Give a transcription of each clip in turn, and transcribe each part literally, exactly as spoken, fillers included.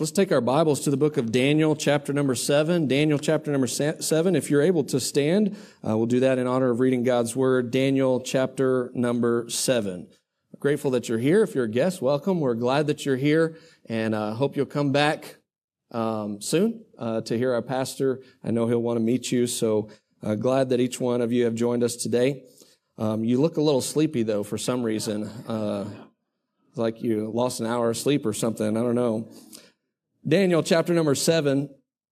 Let's take our Bibles to the book of Daniel, chapter number seven. Daniel, chapter number seven. If you're able to stand, uh, we'll do that in honor of reading God's Word. Daniel, chapter number seven. Grateful that you're here. If you're a guest, welcome. We're glad that you're here, and I uh, hope you'll come back um, soon uh, to hear our pastor. I know he'll want to meet you, so uh, glad that each one of you have joined us today. Um, you look a little sleepy, though, for some reason. Uh, like you lost an hour of sleep or something. I don't know. Daniel chapter number seven,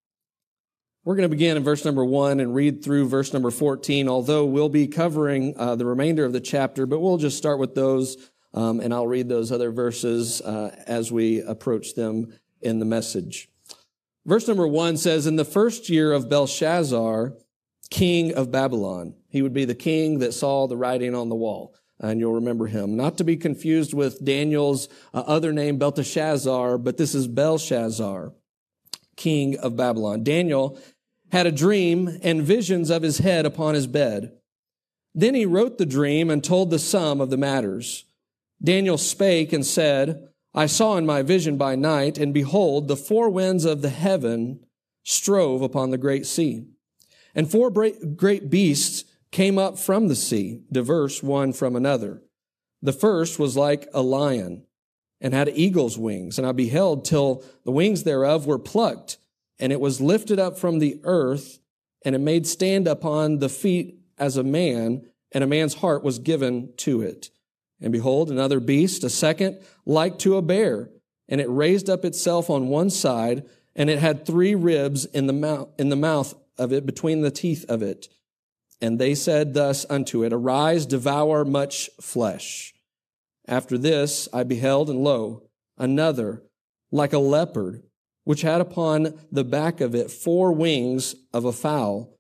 we're going to begin in verse number one and read through verse number fourteen, although we'll be covering uh, the remainder of the chapter, but we'll just start with those, um, and I'll read those other verses uh, as we approach them in the message. Verse number one says, "In the first year of Belshazzar, king of Babylon," he would be the king that saw the writing on the wall. And you'll remember him. Not to be confused with Daniel's uh, other name, Belteshazzar, but this is Belshazzar, king of Babylon. Daniel had a dream and visions of his head upon his bed. Then he wrote the dream and told the sum of the matters. Daniel spake and said, "I saw in my vision by night, and behold, the four winds of the heaven strove upon the great sea. And four great beasts came up from the sea, diverse one from another. The first was like a lion, and had eagle's wings. And I beheld till the wings thereof were plucked, and it was lifted up from the earth, and it made stand upon the feet as a man, and a man's heart was given to it. And behold, another beast, a second, like to a bear, and it raised up itself on one side, and it had three ribs in the mouth, in the mouth of it, between the teeth of it. And they said thus unto it, Arise, devour much flesh. After this I beheld, and lo, another, like a leopard, which had upon the back of it four wings of a fowl.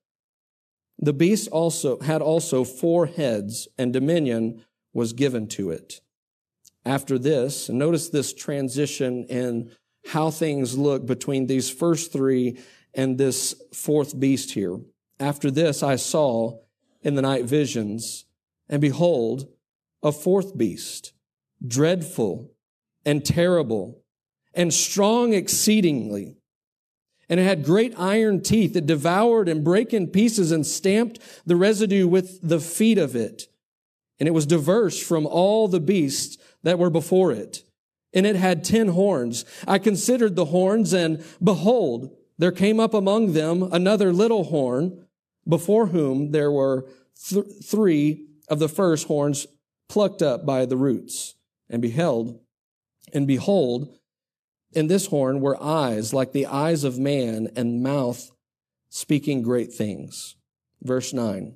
The beast also had also four heads, and dominion was given to it. After this," and notice this transition in how things look between these first three and this fourth beast here. "After this I saw in the night visions, and behold, a fourth beast, dreadful and terrible and strong exceedingly. And it had great iron teeth that devoured and brake in pieces and stamped the residue with the feet of it. And it was diverse from all the beasts that were before it. And it had ten horns. I considered the horns, and behold, there came up among them another little horn, before whom there were th- three of the first horns plucked up by the roots. And beheld, and behold, in this horn were eyes like the eyes of man, and mouth speaking great things." Verse nine.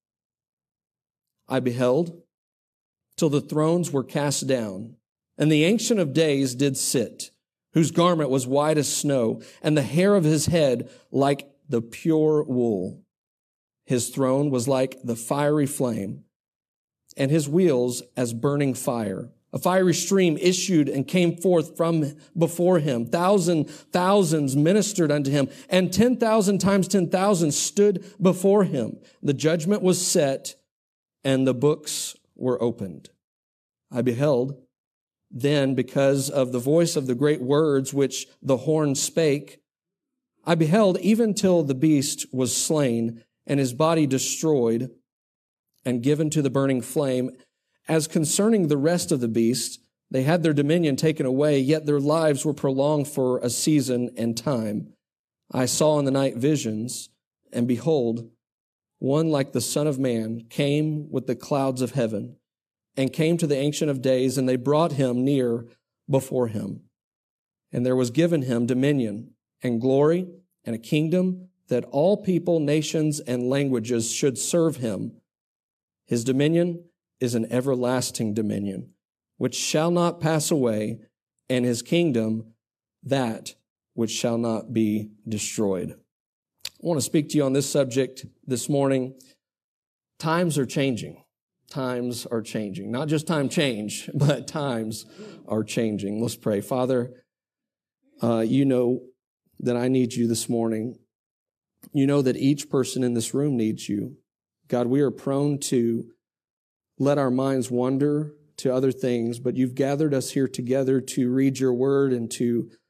"I beheld till the thrones were cast down, and the Ancient of Days did sit, whose garment was white as snow, and the hair of his head like the pure wool. His throne was like the fiery flame, and his wheels as burning fire. A fiery stream issued and came forth from before him. Thousand thousands ministered unto him, and ten thousand times ten thousand stood before him. The judgment was set, and the books were opened. I beheld then, because of the voice of the great words which the horn spake, I beheld even till the beast was slain, and his body destroyed and given to the burning flame. As concerning the rest of the beasts, they had their dominion taken away, yet their lives were prolonged for a season and time. I saw in the night visions, and behold, one like the Son of Man came with the clouds of heaven, and came to the Ancient of Days, and they brought him near before him. And there was given him dominion and glory and a kingdom, that all people, nations, and languages should serve him. His dominion is an everlasting dominion, which shall not pass away, and his kingdom that which shall not be destroyed." I want to speak to you on this subject this morning. Times are changing. Times are changing. Not just time change, but times are changing. Let's pray. Father, uh, you know that I need you this morning. You know that each person in this room needs you. God, we are prone to let our minds wander to other things, but you've gathered us here together to read your word and to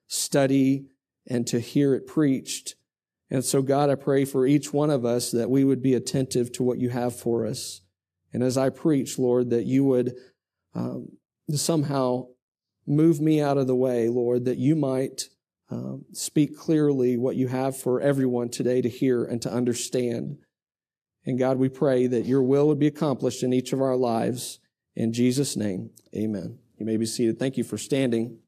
study and to hear it preached. And so, God, I pray for each one of us that we would be attentive to what you have for us. And as I preach, Lord, that you would um, somehow move me out of the way, Lord, that you might um, speak clearly what you have for everyone today to hear and to understand. And God, we pray that your will would be accomplished in each of our lives. In Jesus' name, amen. You may be seated. Thank you for standing.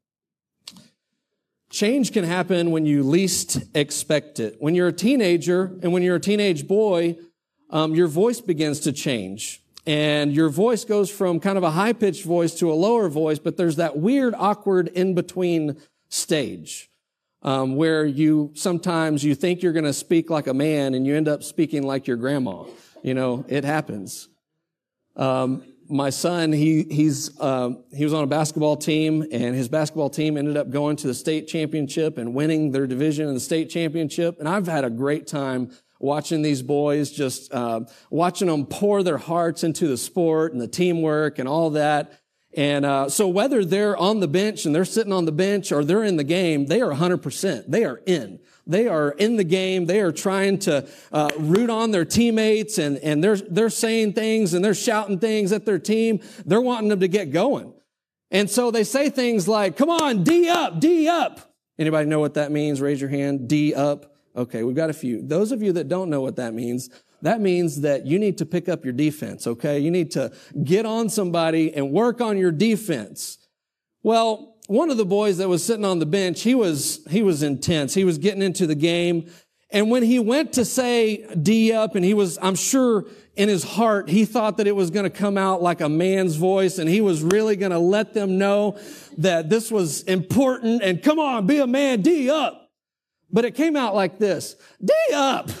Change can happen when you least expect it. When you're a teenager and when you're a teenage boy, um, your voice begins to change. And your voice goes from kind of a high-pitched voice to a lower voice, but there's that weird, awkward in-between stage um, where you sometimes you think you're going to speak like a man and you end up speaking like your grandma. You know, it happens. Um, my son, he he's um, he was on a basketball team, and his basketball team ended up going to the state championship and winning their division in the state championship. And I've had a great time watching these boys, just uh, watching them pour their hearts into the sport and the teamwork and all that. And uh, so whether they're on the bench and they're sitting on the bench or they're in the game, they are one hundred percent. They are in. They are in the game. They are trying to uh, root on their teammates, and, and they're they're saying things and they're shouting things at their team. They're wanting them to get going. And so they say things like, come on, D up, D up. Anybody know what that means? Raise your hand. D up. Okay, we've got a few. Those of you that don't know what that means, that means that you need to pick up your defense, okay? You need to get on somebody and work on your defense. Well, one of the boys that was sitting on the bench, he was, he was intense. He was getting into the game. And when he went to say D up, and he was, I'm sure in his heart, he thought that it was going to come out like a man's voice, and he was really going to let them know that this was important, and come on, be a man, D up. But it came out like this, D up.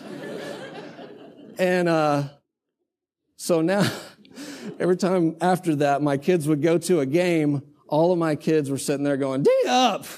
And uh so now, every time after that, my kids would go to a game, all of my kids were sitting there going, D up.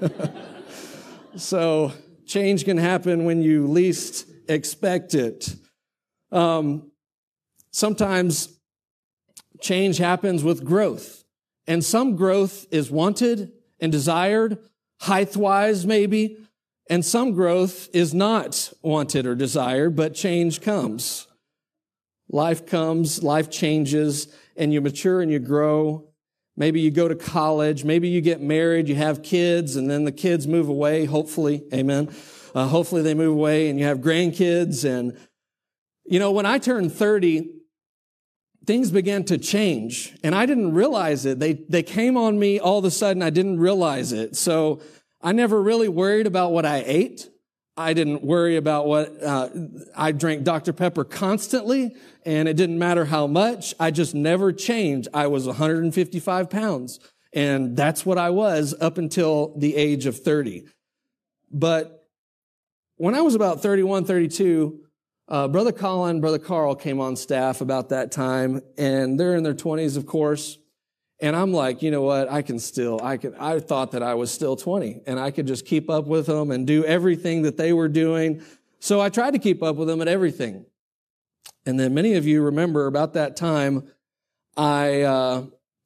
So change can happen when you least expect it. Um, sometimes change happens with growth. And some growth is wanted and desired, height-wise maybe. And some growth is not wanted or desired, but change comes. Life comes, life changes, and you mature and you grow. Maybe you go to college, maybe you get married, you have kids, and then the kids move away, hopefully, amen. Uh, hopefully they move away and you have grandkids. And, you know, when I turned thirty, things began to change, and I didn't realize it. They, they came on me all of a sudden. I didn't realize it. So I never really worried about what I ate. I didn't worry about what, uh, I drank Doctor Pepper constantly, and it didn't matter how much. I just never changed. I was one hundred fifty-five pounds, and that's what I was up until the age of thirty. But when I was about thirty-one, thirty-two, uh, Brother Colin, Brother Carl came on staff about that time, and they're in their twenties, of course. And I'm like, you know what? I can still, I can, I thought that I was still twenty and I could just keep up with them and do everything that they were doing. So I tried to keep up with them at everything. And then many of you remember about that time, I, uh,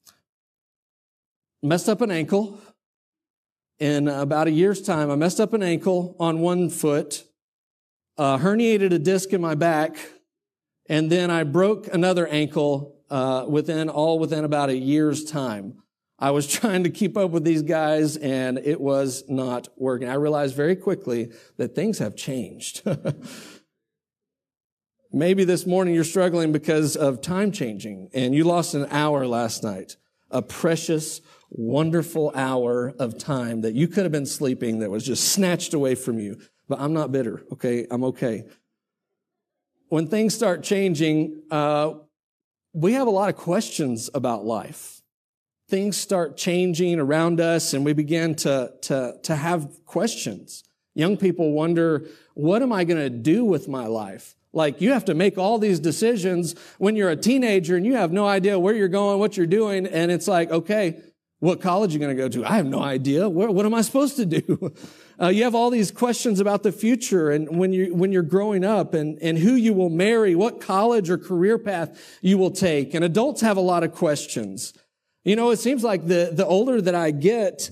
messed up an ankle. In about a year's time, I messed up an ankle on one foot, uh, herniated a disc in my back, and then I broke another ankle Uh, within, all within about a year's time. I was trying to keep up with these guys, and it was not working. I realized very quickly that things have changed. Maybe this morning you're struggling because of time changing, and you lost an hour last night, a precious, wonderful hour of time that you could have been sleeping that was just snatched away from you. But I'm not bitter, okay? I'm okay. When things start changing, uh, we have a lot of questions about life. Things start changing around us, and we begin to, to, to have questions. Young people wonder, what am I going to do with my life? Like, you have to make all these decisions when you're a teenager and you have no idea where you're going, what you're doing. And it's like, okay, what college are you going to go to? I have no idea. What, what am I supposed to do? Uh, you have all these questions about the future and when you when you're growing up, and, and who you will marry, what college or career path you will take. And adults have a lot of questions. You know, it seems like the, the older that I get,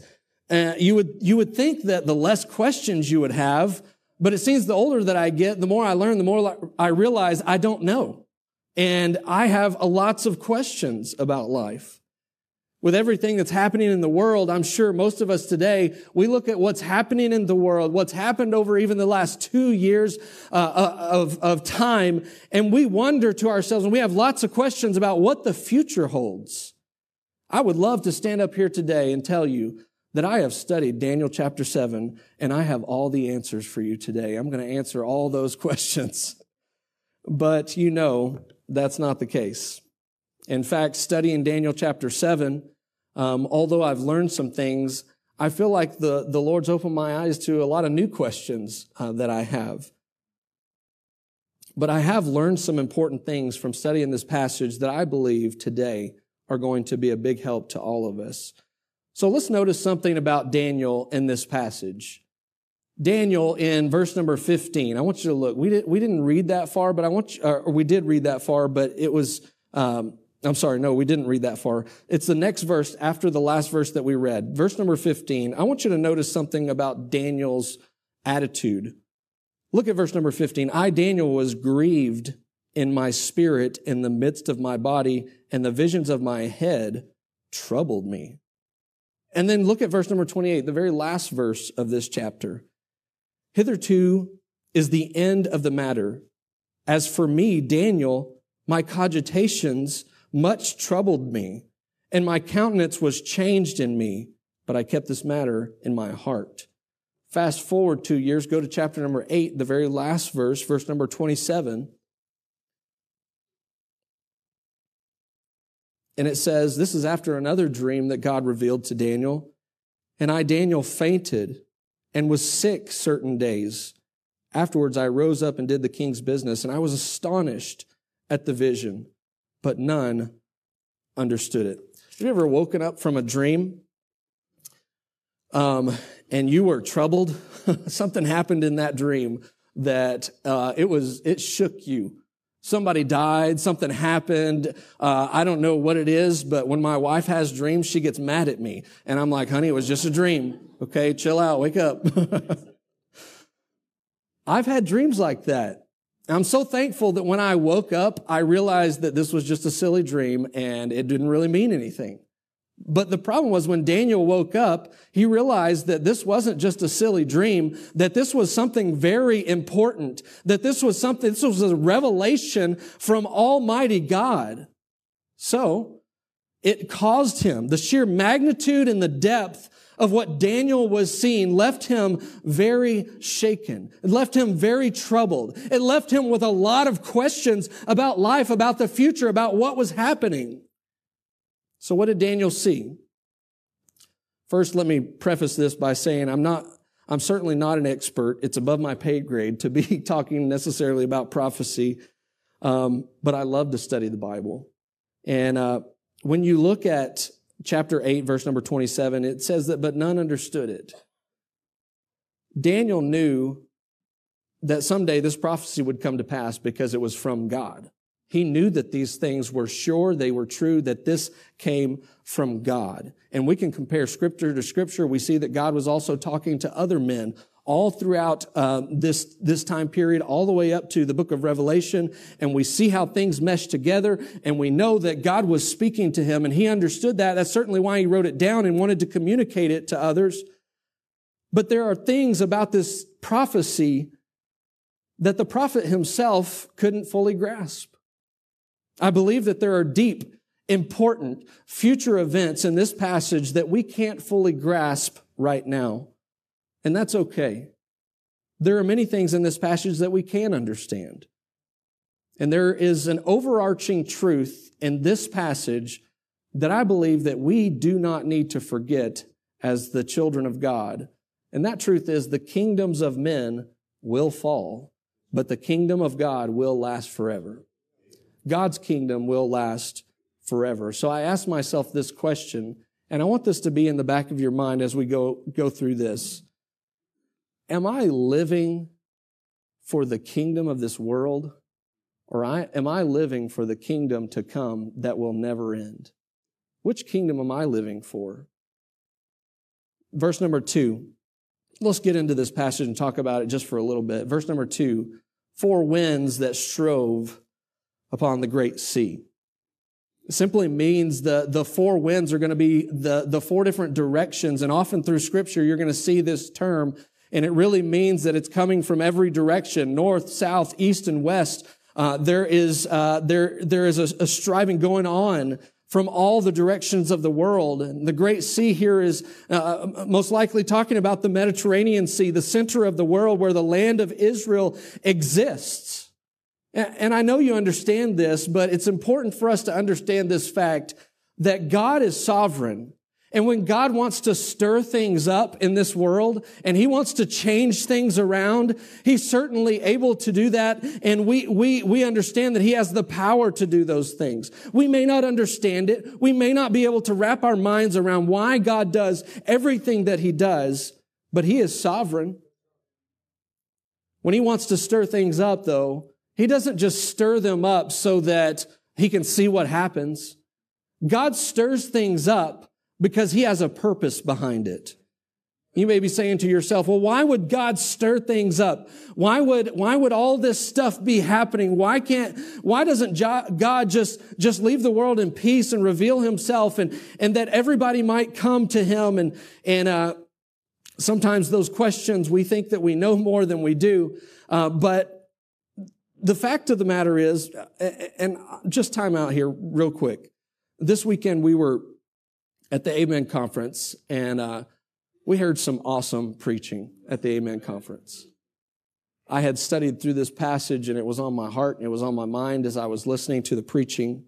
Uh, you would, you would think that the less questions you would have, but it seems the older that I get, the more I learn, the more I realize I don't know. And I have a lots of questions about life. With everything that's happening in the world, I'm sure most of us today, we look at what's happening in the world, what's happened over even the last two years uh, of, of time, and we wonder to ourselves, and we have lots of questions about what the future holds. I would love to stand up here today and tell you that I have studied Daniel chapter seven, and I have all the answers for you today. I'm going to answer all those questions. But you know, that's not the case. In fact, studying Daniel chapter seven, Um, although I've learned some things, I feel like the, the Lord's opened my eyes to a lot of new questions uh, that I have. But I have learned some important things from studying this passage that I believe today are going to be a big help to all of us. So let's notice something about Daniel in this passage. Daniel in verse number fifteen. I want you to look. We, did, we didn't read that far, but I want you, or we did read that far, but it was... Um, I'm sorry, no, we didn't read that far. It's the next verse after the last verse that we read. Verse number fifteen. I want you to notice something about Daniel's attitude. Look at verse number fifteen. I, Daniel, was grieved in my spirit in the midst of my body, and the visions of my head troubled me. And then look at verse number twenty-eight, the very last verse of this chapter. Hitherto is the end of the matter. As for me, Daniel, my cogitations much troubled me, and my countenance was changed in me, but I kept this matter in my heart. Fast forward two years, go to chapter number eight, the very last verse, verse number twenty-seven. And it says, this is after another dream that God revealed to Daniel. And I, Daniel, fainted and was sick certain days. Afterwards, I rose up and did the king's business, and I was astonished at the vision, but none understood it. Have you ever woken up from a dream um, and you were troubled? Something happened in that dream that uh, it was it shook you. Somebody died, something happened. Uh, I don't know what it is, but when my wife has dreams, she gets mad at me. And I'm like, honey, it was just a dream. Okay, chill out, wake up. I've had dreams like that. I'm so thankful that when I woke up, I realized that this was just a silly dream and it didn't really mean anything. But the problem was when Daniel woke up, he realized that this wasn't just a silly dream, that this was something very important, that this was something, this was a revelation from Almighty God. So it caused him, the sheer magnitude and the depth of what Daniel was seeing left him very shaken. It left him very troubled. It left him with a lot of questions about life, about the future, about what was happening. So what did Daniel see? First, let me preface this by saying I'm not, I'm certainly not an expert. It's above my pay grade to be talking necessarily about prophecy. Um, but I love to study the Bible. And uh, when you look at chapter eight, verse number twenty-seven, it says that, but none understood it. Daniel knew that someday this prophecy would come to pass because it was from God. He knew that these things were sure, they were true, that this came from God. And we can compare scripture to scripture. We see that God was also talking to other men all throughout uh, this, this time period, all the way up to the book of Revelation. And we see how things mesh together. And we know that God was speaking to him and he understood that. That's certainly why he wrote it down and wanted to communicate it to others. But there are things about this prophecy that the prophet himself couldn't fully grasp. I believe that there are deep, important future events in this passage that we can't fully grasp right now. And that's okay. There are many things in this passage that we can understand. And there is an overarching truth in this passage that I believe that we do not need to forget as the children of God. And that truth is the kingdoms of men will fall, but the kingdom of God will last forever. God's kingdom will last forever. So I ask myself this question, and I want this to be in the back of your mind as we go, go through this. Am I living for the kingdom of this world, or I, am I living for the kingdom to come that will never end? Which kingdom am I living for? verse number two. Let's get into this passage and talk about it just for a little bit. Verse number two, four winds that strove upon the great sea. It simply means the, the four winds are going to be the, the four different directions. And often through Scripture, you're going to see this term, and it really means that it's coming from every direction, north, south, east, and west. Uh, there is, uh, there, there is a, a striving going on from all the directions of the world. And the Great Sea here is uh, most likely talking about the Mediterranean Sea, the center of the world where the land of Israel exists. And I know you understand this, but it's important for us to understand this fact that God is sovereign. And when God wants to stir things up in this world and He wants to change things around, He's certainly able to do that. And we, we, we understand that He has the power to do those things. We may not understand it. We may not be able to wrap our minds around why God does everything that He does, but He is sovereign. When He wants to stir things up, though, He doesn't just stir them up so that He can see what happens. God stirs things up because He has a purpose behind it. You may be saying to yourself, well, why would God stir things up? Why would, why would all this stuff be happening? Why can't, why doesn't God just, just leave the world in peace and reveal Himself and, and that everybody might come to Him? And, and, uh, sometimes those questions, we think that we know more than we do. Uh, but the fact of the matter is, and just time out here real quick. This weekend we were at the Amen Conference, and uh, we heard some awesome preaching at the Amen Conference. I had studied through this passage, and it was on my heart, and it was on my mind as I was listening to the preaching.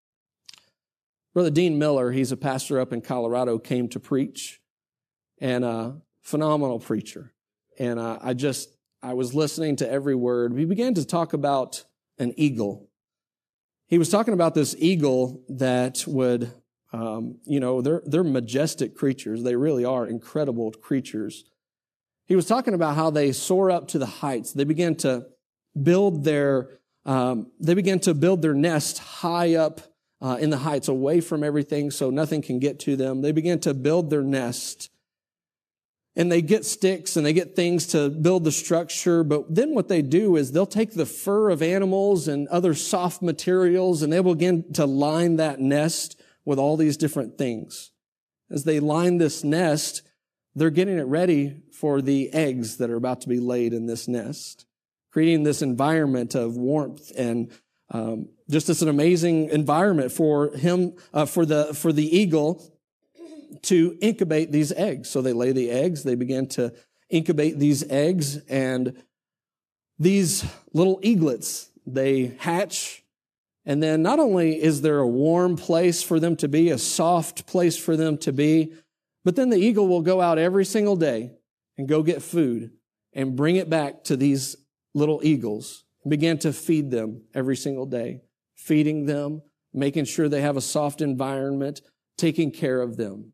Brother Dean Miller, he's a pastor up in Colorado, came to preach, and a phenomenal preacher. And uh, I just, I was listening to every word. We began to talk about an eagle. He was talking about this eagle that would... Um, you know, they're, they're majestic creatures. They really are incredible creatures. He was talking about how they soar up to the heights. They begin to build their, um, they begin to build their nest high up, uh, in the heights, away from everything so nothing can get to them. They begin to build their nest. And they get sticks and they get things to build the structure. But then what they do is they'll take the fur of animals and other soft materials and they will begin to line that nest with all these different things. As they line this nest, they're getting it ready for the eggs that are about to be laid in this nest, creating this environment of warmth and um, just as an amazing environment for him, uh, for the for the eagle to incubate these eggs. So they lay the eggs, they begin to incubate these eggs, and these little eaglets, they hatch. And then not only is there a warm place for them to be, a soft place for them to be, but then the eagle will go out every single day and go get food and bring it back to these little eagles and begin to feed them every single day, feeding them, making sure they have a soft environment, taking care of them.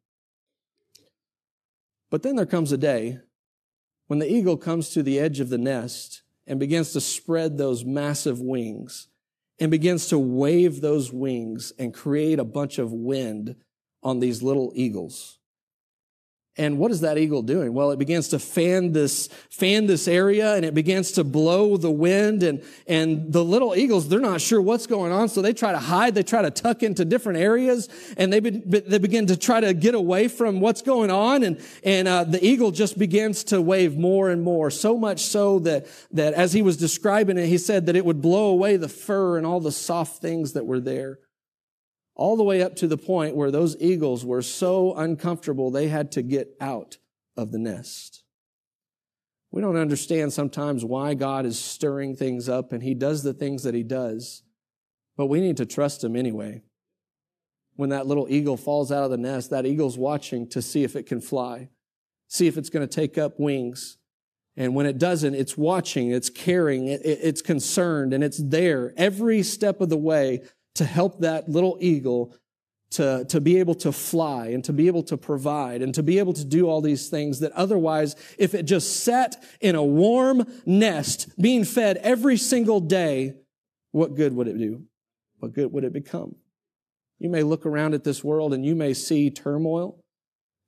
But then there comes a day when the eagle comes to the edge of the nest and begins to spread those massive wings and begins to wave those wings and create a bunch of wind on these little eagles. And what is that eagle doing? Well, it begins to fan this, fan this area and it begins to blow the wind and, and the little eagles, they're not sure what's going on. So they try to hide. They try to tuck into different areas and they, be, they begin to try to get away from what's going on. And, and, uh, the eagle just begins to wave more and more. So much so that, that as he was describing it, he said that it would blow away the fur and all the soft things that were there. All the way up to the point where those eagles were so uncomfortable they had to get out of the nest. We don't understand sometimes why God is stirring things up and He does the things that He does, but we need to trust Him anyway. When that little eagle falls out of the nest, that eagle's watching to see if it can fly, see if it's going to take up wings. And when it doesn't, it's watching, it's caring, it's concerned, and it's there every step of the way to help that little eagle to, to be able to fly and to be able to provide and to be able to do all these things that otherwise, if it just sat in a warm nest being fed every single day, what good would it do? What good would it become? You may look around at this world and you may see turmoil.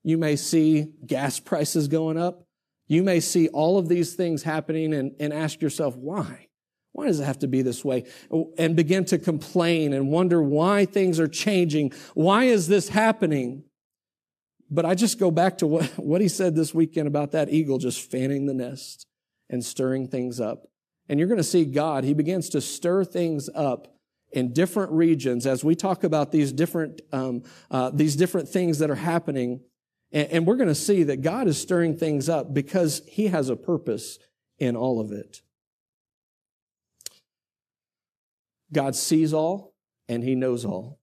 You may see gas prices going up. You may see all of these things happening and, and ask yourself, why? Why does it have to be this way? And begin to complain and wonder why things are changing. Why is this happening? But I just go back to what, what he said this weekend about that eagle just fanning the nest and stirring things up. And you're going to see God, he begins to stir things up in different regions as we talk about these different, um, uh, these different things that are happening. And, and we're going to see that God is stirring things up because he has a purpose in all of it. God sees all and he knows all.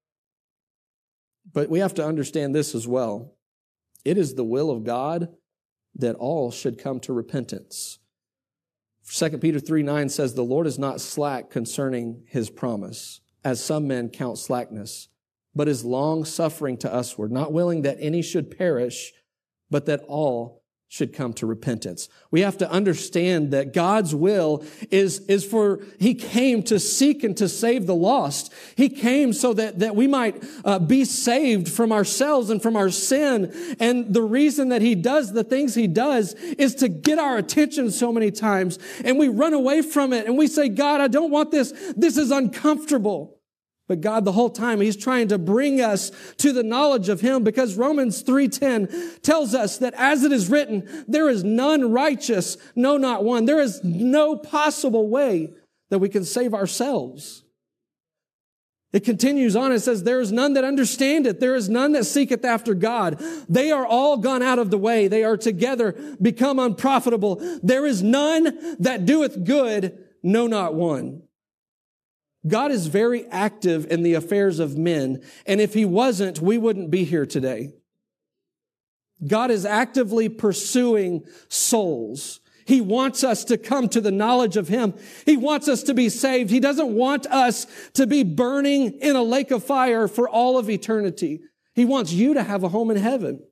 But we have to understand this as well. It is the will of God that all should come to repentance. Second Peter three nine says, the Lord is not slack concerning his promise, as some men count slackness, but is long-suffering to usward, not willing that any should perish, but that all should come to repentance. We have to understand that God's will is, is for, he came to seek and to save the lost. He came so that, that we might uh, be saved from ourselves and from our sin. And the reason that he does the things he does is to get our attention so many times. And we run away from it and we say, God, I don't want this. This is uncomfortable. But God, the whole time, he's trying to bring us to the knowledge of him, because Romans three ten tells us that as it is written, there is none righteous, no, not one. There is no possible way that we can save ourselves. It continues on. It says, there is none that understandeth. There is none that seeketh after God. They are all gone out of the way. They are together become unprofitable. There is none that doeth good, no, not one. God is very active in the affairs of men, and if he wasn't, we wouldn't be here today. God is actively pursuing souls. He wants us to come to the knowledge of him. He wants us to be saved. He doesn't want us to be burning in a lake of fire for all of eternity. He wants you to have a home in heaven.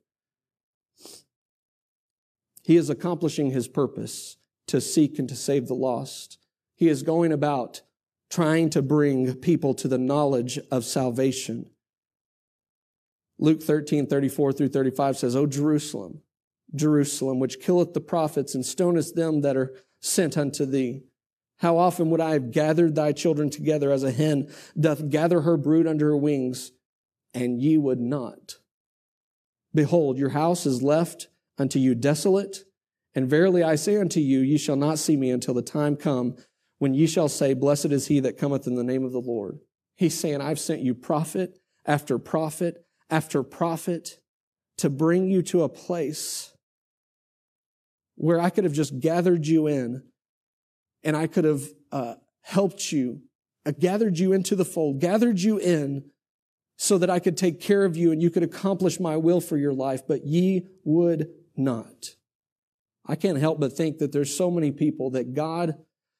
He is accomplishing his purpose to seek and to save the lost. He is going about trying to bring people to the knowledge of salvation. Luke thirteen, thirty-four through thirty-five says, O Jerusalem, Jerusalem, which killeth the prophets and stonest them that are sent unto thee. How often would I have gathered thy children together as a hen doth gather her brood under her wings, and ye would not. Behold, your house is left unto you desolate, and verily I say unto you, ye shall not see me until the time come when ye shall say, blessed is he that cometh in the name of the Lord. He's saying, I've sent you prophet after prophet after prophet to bring you to a place where I could have just gathered you in and I could have uh, helped you, uh, gathered you into the fold, gathered you in so that I could take care of you and you could accomplish my will for your life, but ye would not. I can't help but think that there's so many people that God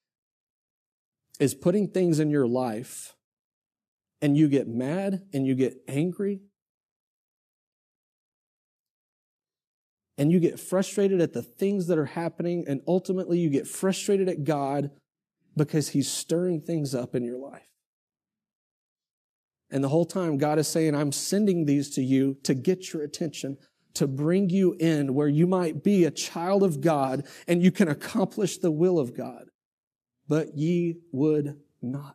is putting things in your life and you get mad and you get angry and you get frustrated at the things that are happening, and ultimately you get frustrated at God because he's stirring things up in your life. And the whole time God is saying, I'm sending these to you to get your attention, to bring you in where you might be a child of God and you can accomplish the will of God. But ye would not.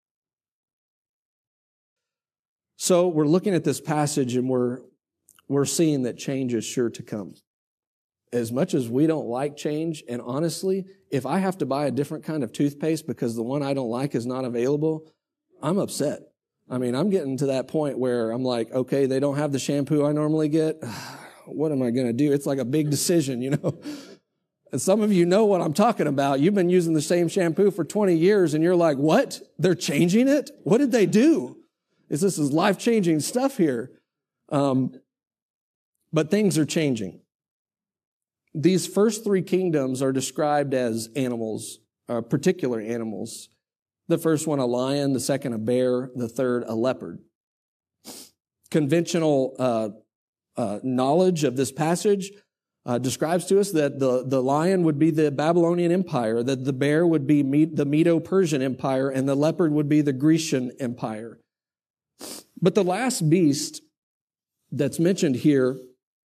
So we're looking at this passage and we're, we're seeing that change is sure to come. As much as we don't like change, and honestly, if I have to buy a different kind of toothpaste because the one I don't like is not available, I'm upset. I mean, I'm getting to that point where I'm like, okay, they don't have the shampoo I normally get. What am I going to do? It's like a big decision, you know. And some of you know what I'm talking about. You've been using the same shampoo for twenty years and you're like, what? They're changing it? What did they do? Is this is life-changing stuff here? Um, but things are changing. These first three kingdoms are described as animals, uh, particular animals. The first one, a lion. The second, a bear. The third, a leopard. Conventional uh, uh, knowledge of this passage Uh, describes to us that the, the lion would be the Babylonian Empire, that the bear would be Me- the Medo-Persian Empire, and the leopard would be the Grecian Empire. But the last beast that's mentioned here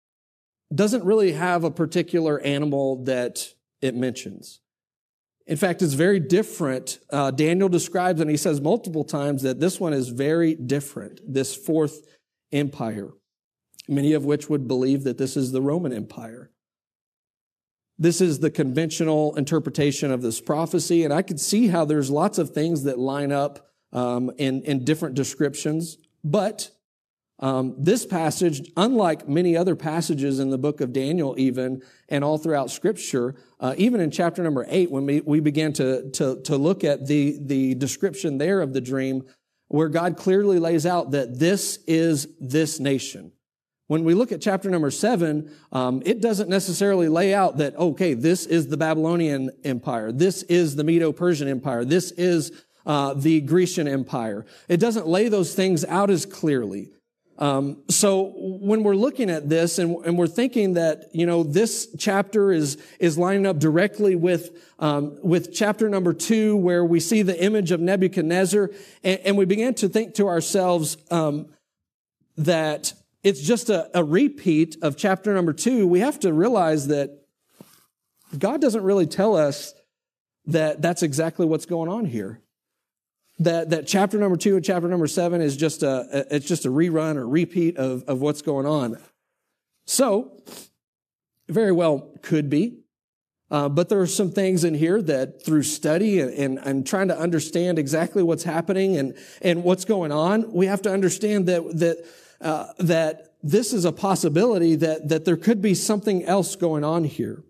doesn't really have a particular animal that it mentions. In fact, it's very different. Uh, Daniel describes, and he says multiple times, that this one is very different, this fourth empire, many of which would believe that this is the Roman Empire. This is the conventional interpretation of this prophecy, and I could see how there's lots of things that line up um, in, in different descriptions, but Um, this passage, unlike many other passages in the book of Daniel even, and all throughout Scripture, uh, even in chapter number eight, when we, we began to, to, to look at the, the description there of the dream, where God clearly lays out that this is this nation. When we look at chapter number seven, um, it doesn't necessarily lay out that, okay, this is the Babylonian Empire, this is the Medo-Persian Empire, this is uh, the Grecian Empire. It doesn't lay those things out as clearly. Um, so when we're looking at this and, and we're thinking that, you know, this chapter is, is lining up directly with, um, with chapter number two, where we see the image of Nebuchadnezzar, and, and we began to think to ourselves, um, that it's just a, a repeat of chapter number two, we have to realize that God doesn't really tell us that that's exactly what's going on here. That, that chapter number two and chapter number seven is just a, it's just a rerun or repeat of, of what's going on. So, very well could be. Uh, but there are some things in here that through study and, and, and trying to understand exactly what's happening and, and what's going on, we have to understand that, that, uh, that this is a possibility that, that there could be something else going on here.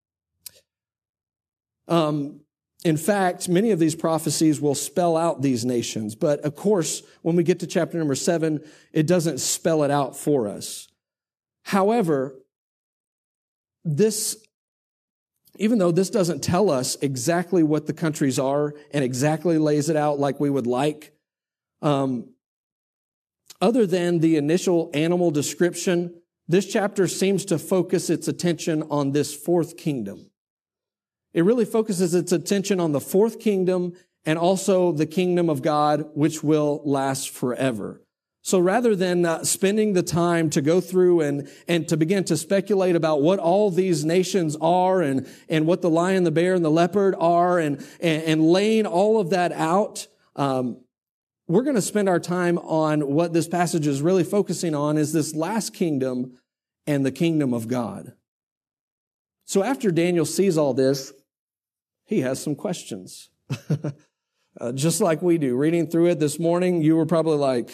Um, In fact, many of these prophecies will spell out these nations. But of course, when we get to chapter number seven, it doesn't spell it out for us. However, this, even though this doesn't tell us exactly what the countries are and exactly lays it out like we would like, um, other than the initial animal description, this chapter seems to focus its attention on this fourth kingdom. It really focuses its attention on the fourth kingdom and also the kingdom of God, which will last forever. So rather than uh, spending the time to go through and, and to begin to speculate about what all these nations are and, and what the lion, the bear, and the leopard are and, and, and laying all of that out, um, we're going to spend our time on what this passage is really focusing on is this last kingdom and the kingdom of God. So after Daniel sees all this, he has some questions. uh, just like we do. Reading through it this morning, you were probably like,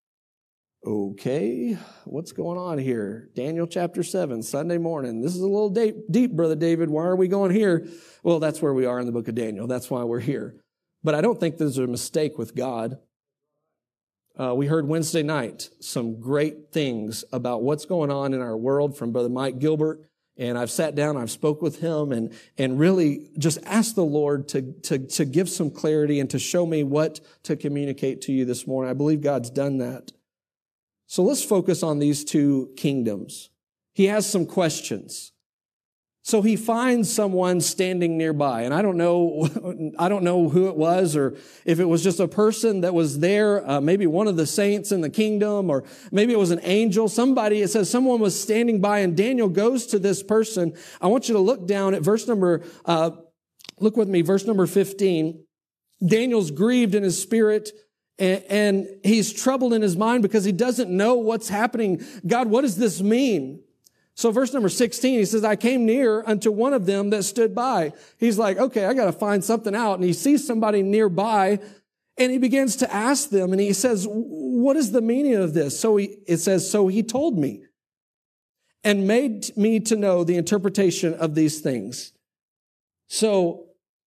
okay, what's going on here? Daniel chapter seven, Sunday morning. This is a little deep, deep, Brother David. Why are we going here? Well, that's where we are in the book of Daniel. That's why we're here. But I don't think there's a mistake with God. Uh, we heard Wednesday night some great things about what's going on in our world from Brother Mike Gilbert. And I've sat down, I've spoke with him and, and really just asked the Lord to, to, to give some clarity and to show me what to communicate to you this morning. I believe God's done that. So let's focus on these two kingdoms. He has some questions. So he finds someone standing nearby, and I don't know, I don't know who it was, or if it was just a person that was there, uh, maybe one of the saints in the kingdom, or maybe it was an angel. Somebody, it says someone was standing by, and Daniel goes to this person. I want you to look down at verse number, uh, look with me, verse number fifteen. Daniel's grieved in his spirit, and, and he's troubled in his mind because he doesn't know what's happening. God, what does this mean? So verse number sixteen, he says, I came near unto one of them that stood by. He's like, okay, I got to find something out. And he sees somebody nearby and he begins to ask them. And he says, what is the meaning of this? So he, it says, so he told me and made me to know the interpretation of these things. So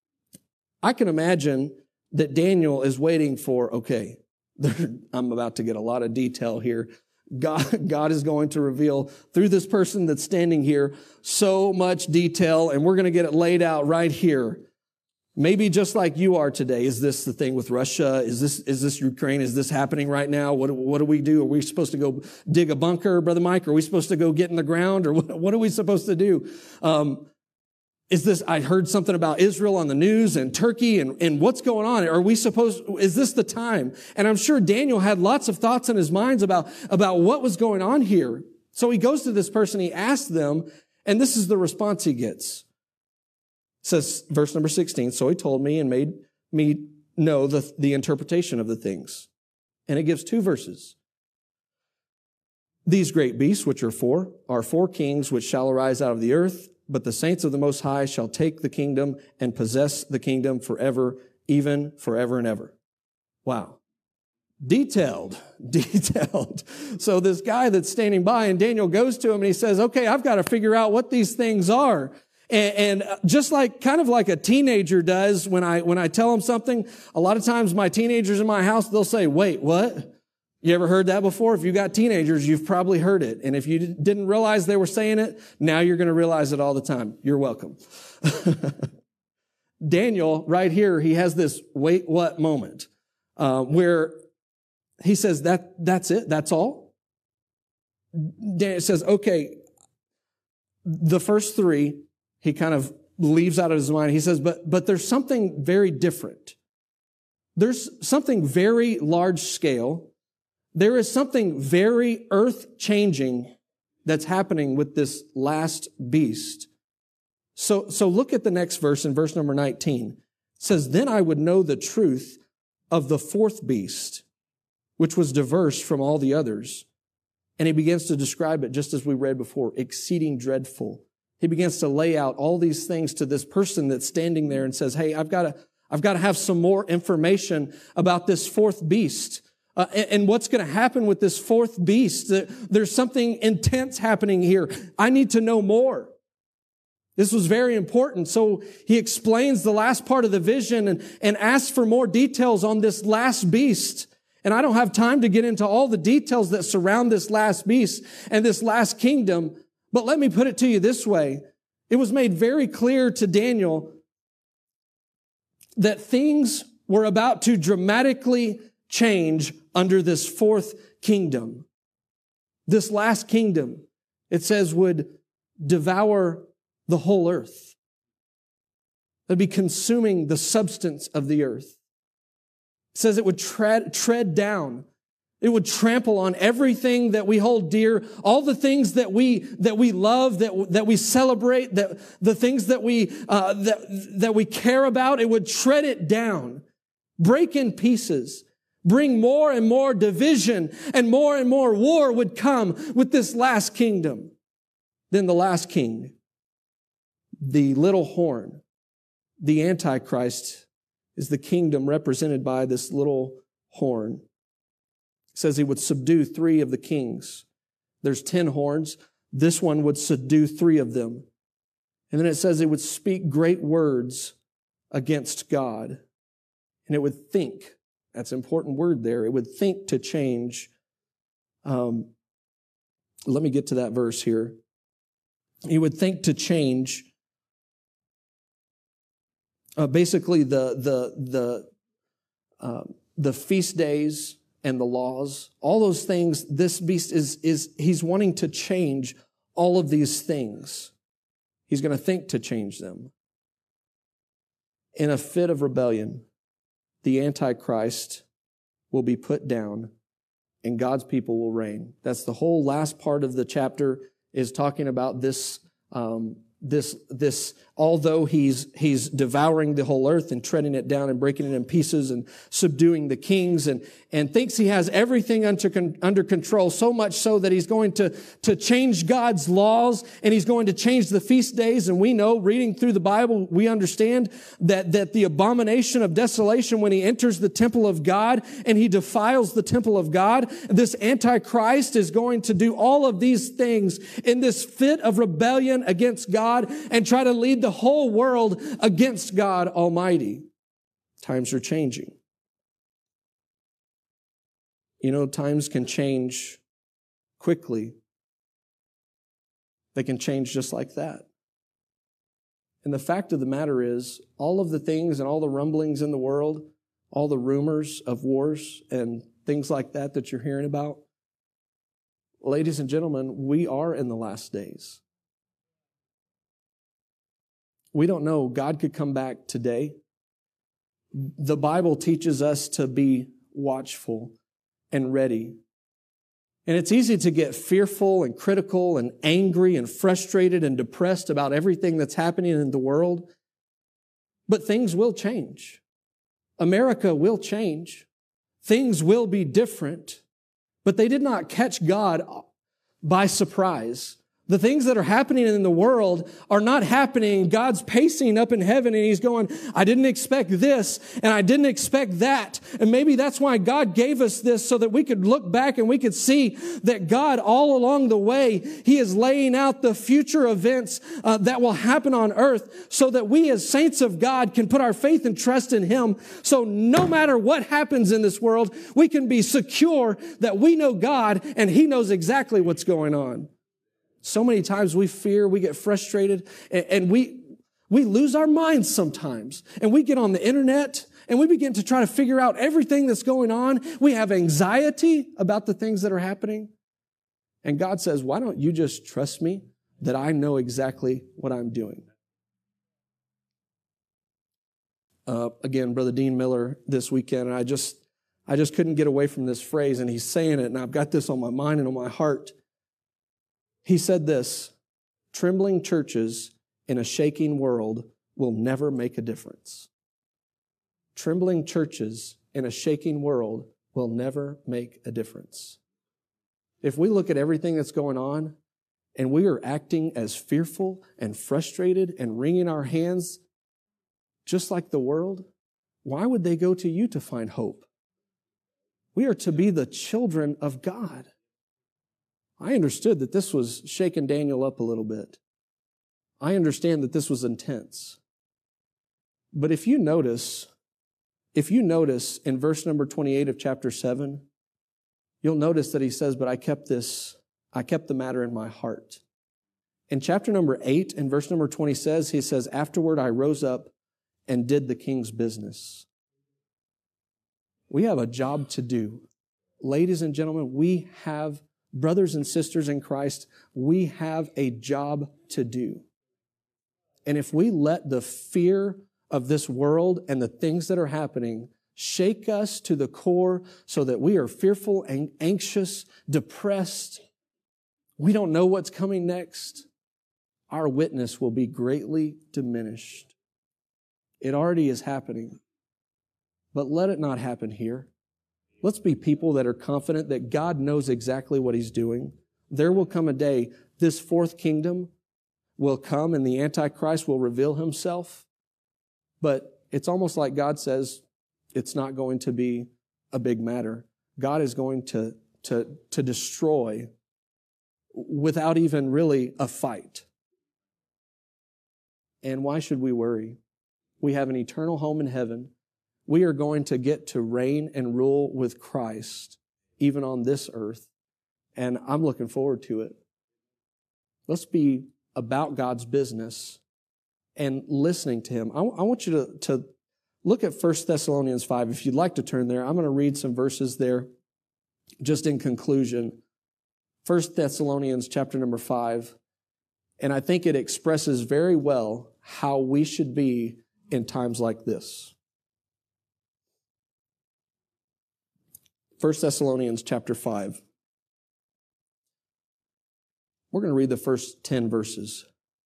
I can imagine that Daniel is waiting for, okay, I'm about to get a lot of detail here. God, God is going to reveal through this person that's standing here so much detail, and we're going to get it laid out right here. Maybe just like you are today. Is this the thing with Russia? Is this, is this Ukraine? Is this happening right now? What, what do we do? Are we supposed to go dig a bunker, Brother Mike? Are we supposed to go get in the ground? Or what, what are we supposed to do? Um, Is this, I heard something about Israel on the news and Turkey and, and what's going on? Are we supposed, is this the time? And I'm sure Daniel had lots of thoughts in his minds about, about what was going on here. So he goes to this person, he asks them, and this is the response he gets. It says, verse number sixteen, so he told me and made me know the, the interpretation of the things. And it gives two verses. These great beasts, which are four, are four kings which shall arise out of the earth, but the saints of the Most High shall take the kingdom and possess the kingdom forever, even forever and ever. Wow. Detailed, detailed. So this guy that's standing by, and Daniel goes to him and he says, okay, I've got to figure out what these things are. And, and just like, kind of like a teenager does when I, when I tell them something, a lot of times my teenagers in my house, they'll say, wait, what? You ever heard that before? If you got teenagers, you've probably heard it. And if you didn't realize they were saying it, now you're going to realize it all the time. You're welcome. Daniel, right here, he has this wait, what moment, uh, where he says that, that's it. That's all. Daniel says, okay, the first three, he kind of leaves out of his mind. He says, but, but there's something very different. There's something very large scale. There is something very earth-changing that's happening with this last beast. So, so look at the next verse in verse number nineteen. It says, then I would know the truth of the fourth beast, which was diverse from all the others. And he begins to describe it just as we read before, exceeding dreadful. He begins to lay out all these things to this person that's standing there and says, hey, I've got to, I've got to have some more information about this fourth beast. Uh, and, and what's going to happen with this fourth beast? There's something intense happening here. I need to know more. This was very important. So he explains the last part of the vision and, and asks for more details on this last beast. And I don't have time to get into all the details that surround this last beast and this last kingdom. But let me put it to you this way. It was made very clear to Daniel that things were about to dramatically change under this fourth kingdom. This last kingdom, it says, would devour the whole earth. It'd be consuming the substance of the earth. It says it would tread, tread down. It would trample on everything that we hold dear, all the things that we that we love, that that we celebrate, that the things that we uh, that that we care about. It would tread it down, break in pieces, bring more and more division, and more and more war would come with this last kingdom. Then the last king, the little horn, the Antichrist, is the kingdom represented by this little horn. It says he would subdue three of the kings. There's ten horns. This one would subdue three of them. And then it says it would speak great words against God. And it would think. That's an important word there. It would think to change. Um, let me get to that verse here. He would think to change uh, basically the the the uh, the feast days and the laws, all those things. This beast is is he's wanting to change all of these things. He's going to think to change them. In a fit of rebellion, the Antichrist will be put down and God's people will reign. That's the whole last part of the chapter, is talking about this, um, this, this, although he's, he's devouring the whole earth and treading it down and breaking it in pieces and subduing the kings and, and thinks he has everything under, under control, so much so that he's going to, to change God's laws and he's going to change the feast days. And we know, reading through the Bible, we understand that, that the abomination of desolation, when he enters the temple of God and he defiles the temple of God, this Antichrist is going to do all of these things in this fit of rebellion against God and try to lead the whole world against God Almighty. Times are changing. You know, times can change quickly. They can change just like that. And the fact of the matter is, all of the things and all the rumblings in the world, all the rumors of wars and things like that that you're hearing about, ladies and gentlemen, we are in the last days. We don't know. God could come back today. The Bible teaches us to be watchful and ready. And it's easy to get fearful and critical and angry and frustrated and depressed about everything that's happening in the world. But things will change. America will change. Things will be different. But they did not catch God by surprise. The things that are happening in the world are not happening. God's pacing up in heaven and he's going, I didn't expect this and I didn't expect that. And maybe that's why God gave us this, so that we could look back and we could see that God all along the way, he is laying out the future events uh, that will happen on earth, so that we as saints of God can put our faith and trust in him. So no matter what happens in this world, we can be secure that we know God and he knows exactly what's going on. So many times we fear, we get frustrated, and, and we, we lose our minds sometimes. And we get on the internet and we begin to try to figure out everything that's going on. We have anxiety about the things that are happening. And God says, why don't you just trust me that I know exactly what I'm doing? Uh, again, Brother Dean Miller this weekend, and I just, I just couldn't get away from this phrase, and he's saying it, and I've got this on my mind and on my heart. He said this, trembling churches in a shaking world will never make a difference. Trembling churches in a shaking world will never make a difference. If we look at everything that's going on and we are acting as fearful and frustrated and wringing our hands just like the world, why would they go to you to find hope? We are to be the children of God. I understood that this was shaking Daniel up a little bit. I understand that this was intense. But if you notice, if you notice in verse number twenty-eight of chapter seven, you'll notice that he says, but I kept this, I kept the matter in my heart. In chapter number eight, in verse number twenty says, he says, afterward I rose up and did the king's business. We have a job to do. Ladies and gentlemen, we have brothers and sisters in Christ, we have a job to do. And if we let the fear of this world and the things that are happening shake us to the core so that we are fearful and anxious, depressed, we don't know what's coming next, our witness will be greatly diminished. It already is happening. But let it not happen here. Let's be people that are confident that God knows exactly what he's doing. There will come a day, this fourth kingdom will come and the Antichrist will reveal himself. But it's almost like God says it's not going to be a big matter. God is going to, to, to destroy without even really a fight. And why should we worry? We have an eternal home in heaven. We are going to get to reign and rule with Christ, even on this earth. And I'm looking forward to it. Let's be about God's business and listening to him. I, I want you to, to look at First Thessalonians five. If you'd like to turn there, I'm going to read some verses there just in conclusion. First Thessalonians chapter number five. And I think it expresses very well how we should be in times like this. First Thessalonians chapter five. We're going to read the first ten verses.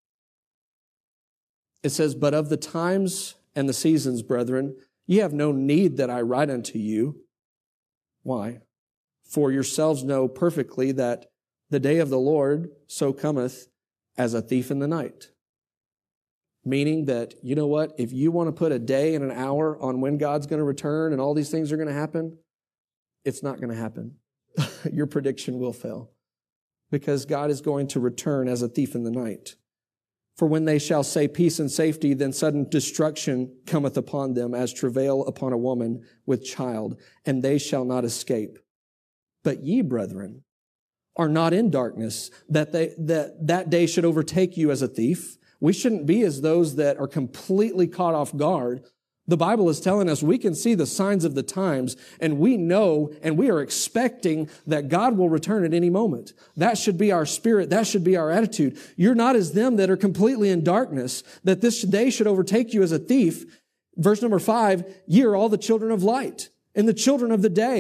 It says, but of the times and the seasons, brethren, ye have no need that I write unto you. Why? For yourselves know perfectly that the day of the Lord so cometh as a thief in the night. Meaning that, you know what, if you want to put a day and an hour on when God's going to return and all these things are going to happen, it's not going to happen. Your prediction will fail. Because God is going to return as a thief in the night. For when they shall say peace and safety, then sudden destruction cometh upon them as travail upon a woman with child, and they shall not escape. But ye, brethren, are not in darkness, that they, that, that day should overtake you as a thief. We shouldn't be as those that are completely caught off guard. The Bible is telling us we can see the signs of the times, and we know and we are expecting that God will return at any moment. That should be our spirit. That should be our attitude. You're not as them that are completely in darkness, that this day should overtake you as a thief. Verse number five, ye are all the children of light and the children of the day.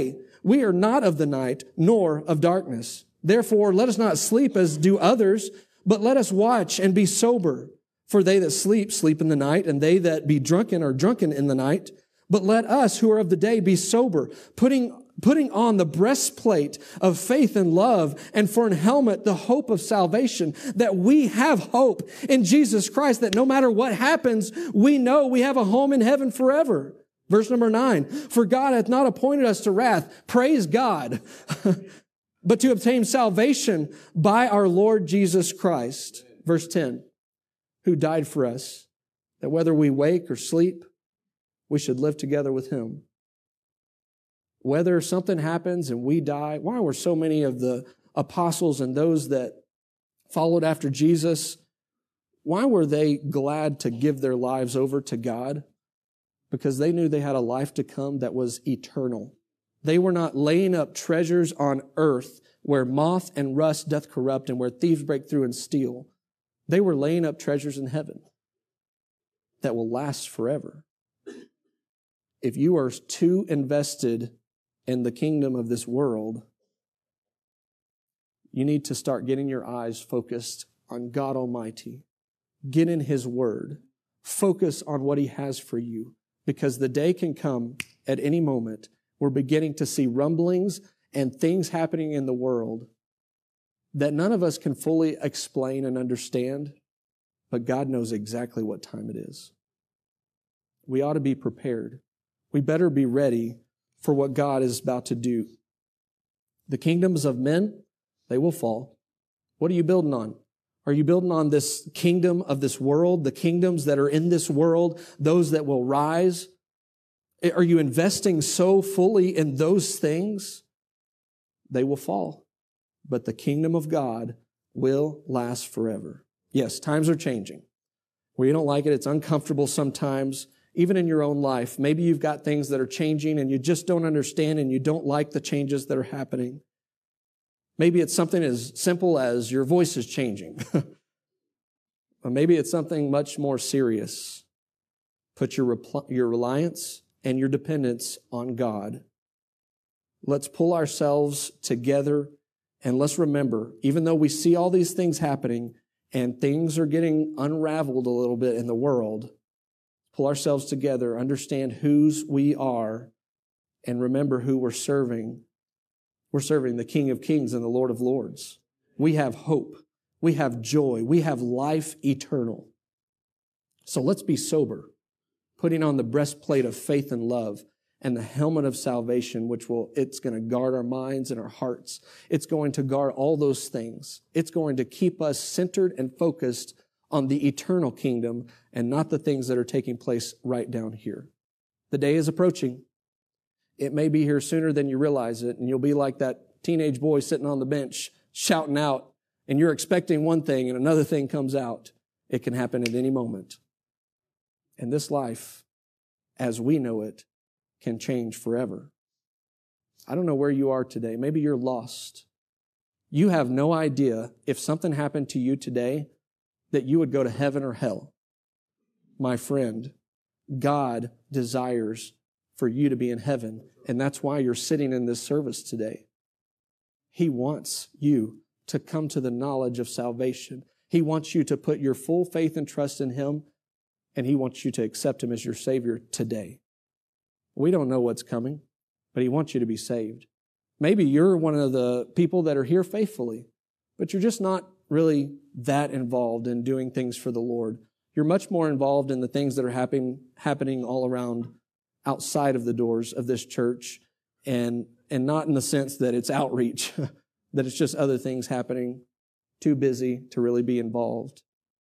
We are not of the night, nor of darkness. Therefore, let us not sleep as do others, but let us watch and be sober. For they that sleep, sleep in the night, and they that be drunken are drunken in the night. But let us who are of the day be sober, putting putting on the breastplate of faith and love, and for an helmet, the hope of salvation, that we have hope in Jesus Christ, that no matter what happens, we know we have a home in heaven forever. Verse number nine, for God hath not appointed us to wrath, praise God, but to obtain salvation by our Lord Jesus Christ. Verse ten, who died for us, that whether we wake or sleep, we should live together with him. Whether something happens and we die, why were so many of the apostles and those that followed after Jesus, why were they glad to give their lives over to God? Because they knew they had a life to come that was eternal. They were not laying up treasures on earth where moth and rust doth corrupt and where thieves break through and steal. They were laying up treasures in heaven that will last forever. If you are too invested in the kingdom of this world, you need to start getting your eyes focused on God Almighty. Get in His Word. Focus on what He has for you, because the day can come at any moment. We're beginning to see rumblings and things happening in the world that none of us can fully explain and understand, but God knows exactly what time it is. We ought to be prepared. We better be ready for what God is about to do. The kingdoms of men, they will fall. What are you building on? Are you building on this kingdom of this world, the kingdoms that are in this world, those that will rise? Are you investing so fully in those things? They will fall. But the kingdom of God will last forever. Yes, times are changing. Where you don't like it, it's uncomfortable sometimes. Even in your own life, maybe you've got things that are changing and you just don't understand and you don't like the changes that are happening. Maybe it's something as simple as your voice is changing. Or maybe it's something much more serious. Put your, repl- your reliance and your dependence on God. Let's pull ourselves together and let's remember, even though we see all these things happening and things are getting unraveled a little bit in the world, pull ourselves together, understand whose we are, and remember who we're serving. We're serving the King of Kings and the Lord of Lords. We have hope. We have joy. We have life eternal. So let's be sober, putting on the breastplate of faith and love and the helmet of salvation, which will, it's going to guard our minds and our hearts. It's going to guard all those things. It's going to keep us centered and focused on the eternal kingdom and not the things that are taking place right down here. The day is approaching. It may be here sooner than you realize it, and you'll be like that teenage boy sitting on the bench shouting out, and you're expecting one thing and another thing comes out. It can happen at any moment. And this life, as we know it, can change forever. I don't know where you are today. Maybe you're lost. You have no idea if something happened to you today that you would go to heaven or hell. My friend, God desires for you to be in heaven, and that's why you're sitting in this service today. He wants you to come to the knowledge of salvation. He wants you to put your full faith and trust in Him, and He wants you to accept Him as your Savior today. We don't know what's coming, but He wants you to be saved. Maybe you're one of the people that are here faithfully, but you're just not really that involved in doing things for the Lord. You're much more involved in the things that are happening happening all around outside of the doors of this church, and and not in the sense that it's outreach, that it's just other things happening, too busy to really be involved.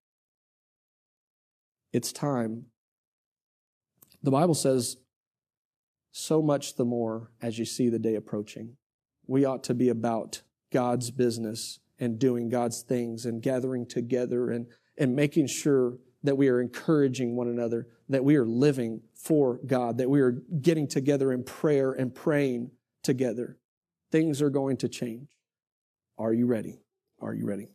It's time. The Bible says, so much the more as you see the day approaching. We ought to be about God's business and doing God's things and gathering together and, and making sure that we are encouraging one another, that we are living for God, that we are getting together in prayer and praying together. Things are going to change. Are you ready? Are you ready?